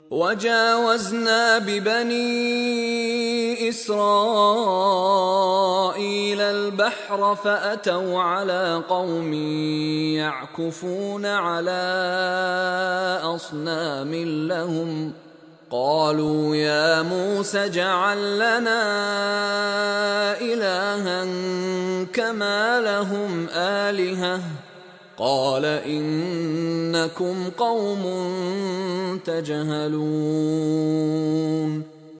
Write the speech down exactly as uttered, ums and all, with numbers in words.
وجاوزنا ببني إسرائيل البحر فأتوا على قوم يعكفون على أصنام لهم قالوا يا موسى اجعل لنا إلها كما لهم آلهة قال إنكم قوم تجهلون